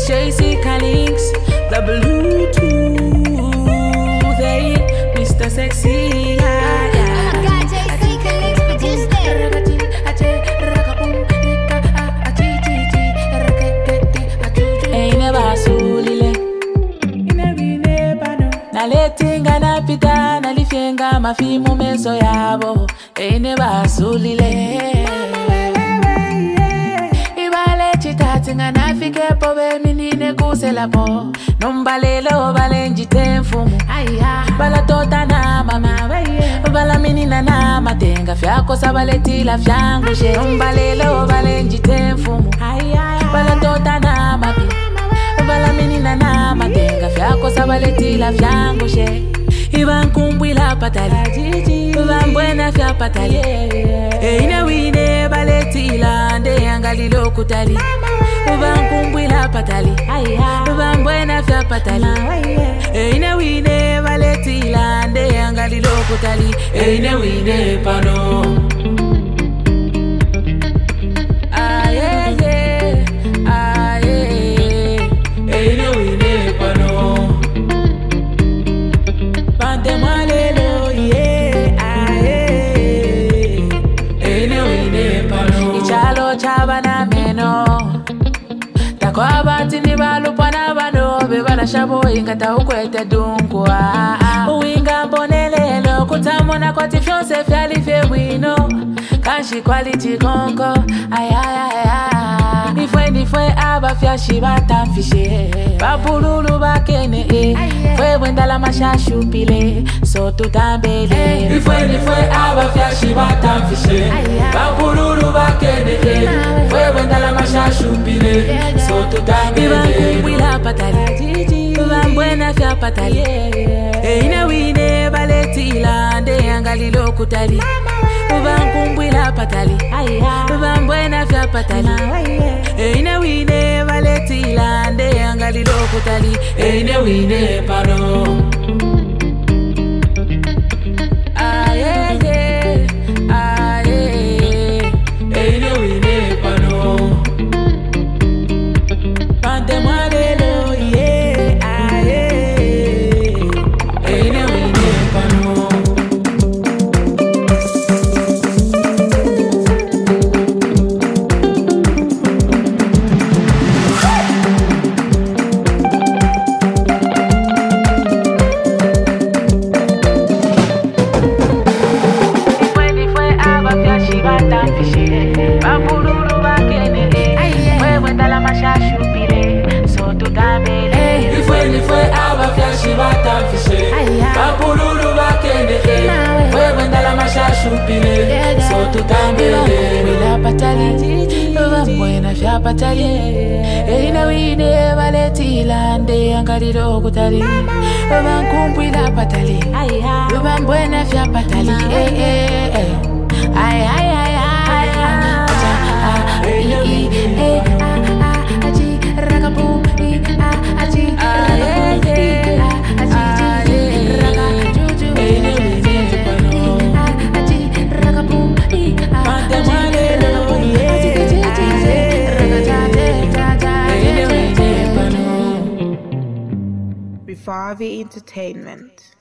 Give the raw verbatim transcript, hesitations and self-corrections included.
J C Calix, the Bluetooth, hey, Mister Sexy, yeah, yeah. I got J C Calix produced it. Eine basulile, naletinga napita nalifyenga mafimu meso yabo. Eine basulile. Tatinga nafike po be minine kusela po nombalelo balenji temfumu aya bala tota na mama bala minina na matenga fyako sabaletila fyangu she nombalelo balenji temfumu aya bala tota na mapi bala minina na matenga fyako sabaletila fyangu she iban kumbwila patali iban buena fya patali ina wine baletila nde yangalilo kutali iban kumbwila patali iban buena fya patali ina wine baletila nde yangalilo kutali ina wine pano. Kwa bati ni balupa na bano bebana shabo ingata ukwete dunkwa uinga mbonelelo kutamona kwa tifyonse fyali fewino kanshi quality konko ayayaya nifwe nifwe aba fyashi batamfishe babululu bakene e fwe wendala mashashu pile so tutambele nifwe nifwe aba fyashi batamfishe babululu bakene e fwe wendala mashashu pile so tutambele iban kumbwila patali iban buena fya patali ina wine baletila nde yangalilo kutali iban kumbwila patali iban buena fya patali ina wine baletila nde yangalilo kutali ina wine pano. So tutambele bila patali iba buena fya patali ina wine baletila nde yangalilo kutali iba kumbwila patali iba buena fya patali eh eh eh ay ay ay ay ay eh aji ragabu aji Vivavi Entertainment.